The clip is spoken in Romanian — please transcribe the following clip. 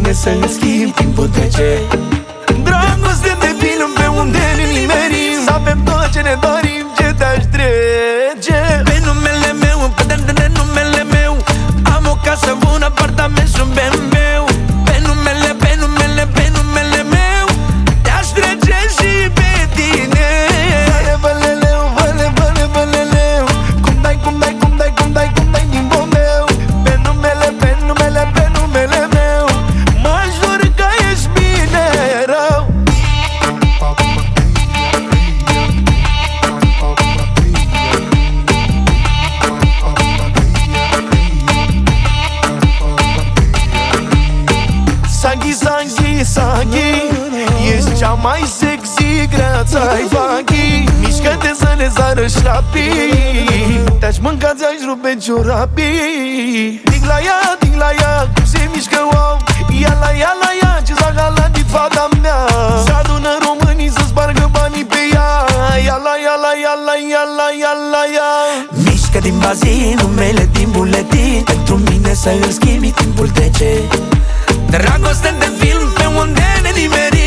mine să-mi schimb, timpul trece. Dragoste de film pe unde ne nimerim, să avem tot ce ne dorim, ce te-aș trece. Pe numele meu, pe numele meu, am o casă, un apartament și un BMW. Pe numele meu, te-aș trece și pe tine. Văle, văleleu, cum dai din bombeu. Pe numele meu, mă jur că ești bine rău. Saghi, ești cea mai sexy, greața-i vaghi. Mișcă-te să ne zară șlapii, te-aș mânca, ți-aș rupe ciorapii. Dig la ea, cum se mișcă, wow. Ia la ea, ce s-a galantit fata mea. S-adună românii să spargă banii pe ea. Ia la ea. Mișcă din bazin, numele din buletin, pentru mine să îl schimbi, timpul trece. Dragoste de film pe unde ne nimerim,